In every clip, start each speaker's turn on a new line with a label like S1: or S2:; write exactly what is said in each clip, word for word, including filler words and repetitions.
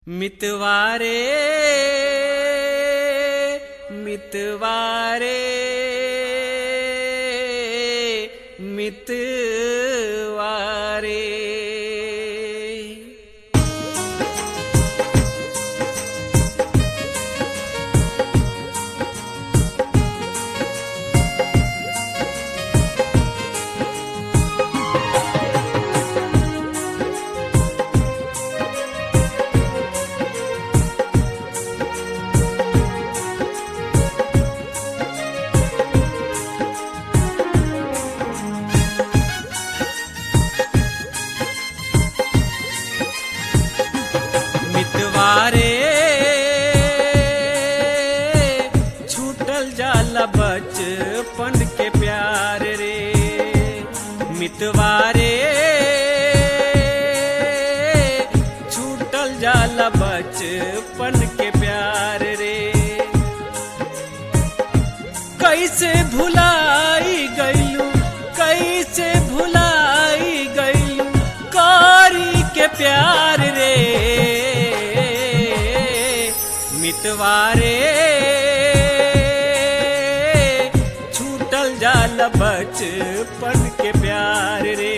S1: मितवारे मितवारे मितवारे मितवारे छूटल जाला बचपन के प्यार रे। मितवारे छूटल जाला बचपन के प्यार रे। कैसे भुलाई गईलू कैसे भुलाई गईलू कारी के प्यार रे। मितवारे छूटल जाला बचपन के प्यार रे।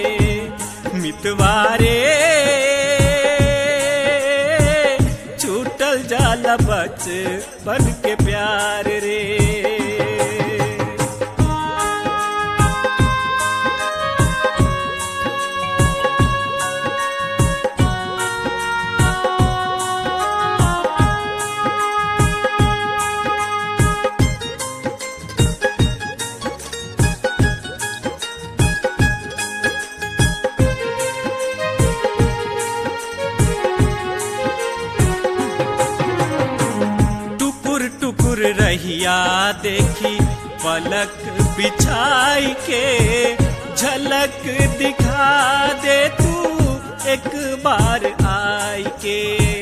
S1: मितवारे छूटल जाला बचपन के प्यार रे। रहिया देखी पलक बिछाई के झलक दिखा दे तू एक बार आई के।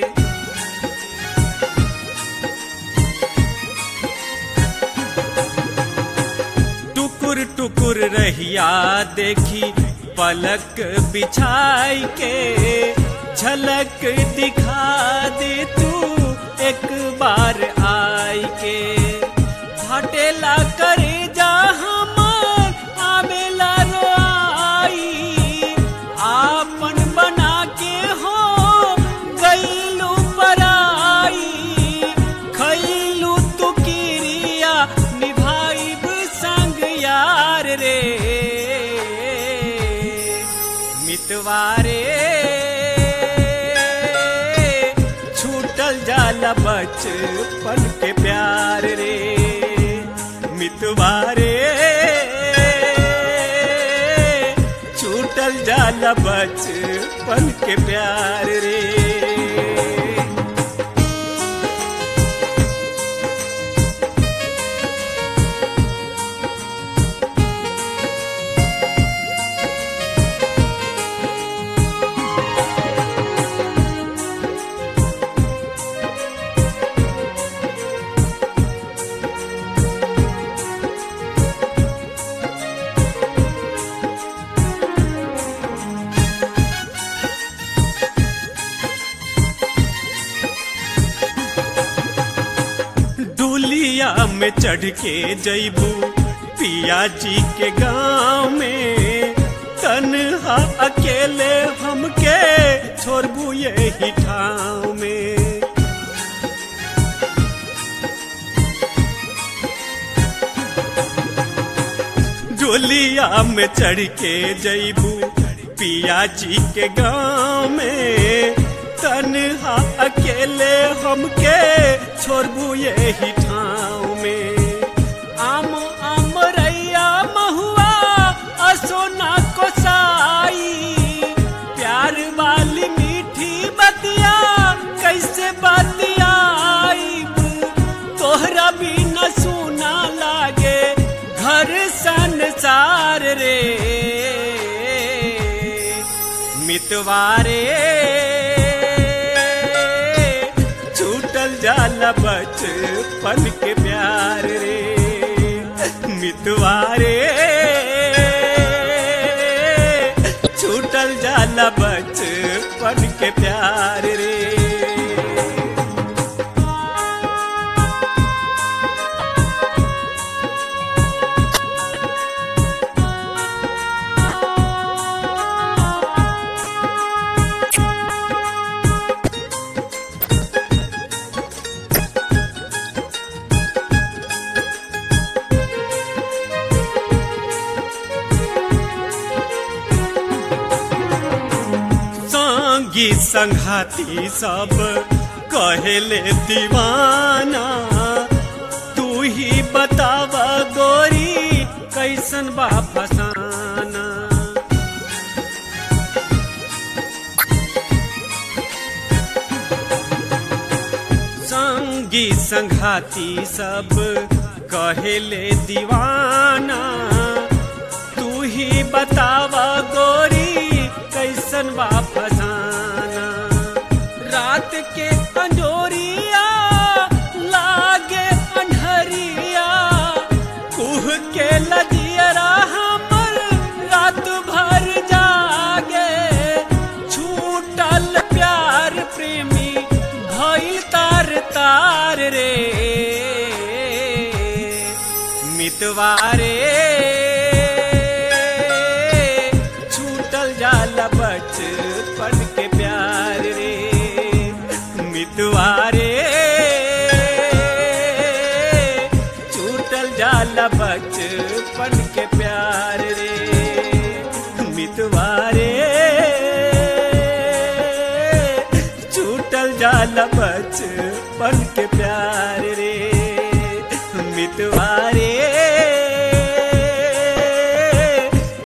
S1: टुकुर टुकुर रहिया देखी पलक बिछाई के झलक दिखा दे तू एक बार आई के। हटेला करे जा हमार आवेला रोआई आपन बना के हो गईलू पराई। खैलू तू किरिया निभाइब संग यार रे। मितवारे जाला बचपन के प्यार रे। मितवारे छूटल जाला बचपन के प्यार रे। डोलिया में चढ़ के जईबू पिया जी के गांव में तन्हा अकेले हमके छोड़बू यही ठाव में। डोलिया में चढ़ के जईबू पिया जी के गांव में तन्हा अकेले हमके छोड़बू यही ठाव में। आम आम रैया महुआ असोना कोसाई प्यार वाली मीठी बतिया कैसे बतियाई। तोहरा भी न सुना लागे घर संसार रे। मितवारे जाला बचपन के प्यार रे। मितवारे छूटल जाला बचपन के प्यार रे। संघाती सब कहेले दीवाना, तू ही बताव गोरी कैसन बा फसाना। संगी संघाती सब कहेले दीवाना, तू ही बताव गोरी कैसन बा फसाना। रात के अंजोरिया लागे अन्हरिया, कुह के लजियरा हमर रात भर जागे। छूटल प्यार प्रेमी भइल तार तार रे, मितवारे छूटल जाला बचपन के प्यार रे, मितवारे छूटल जाला बचपन के प्यार रे, मितवारे छूटल जाला बचपन के प्यार रे, मितवारे।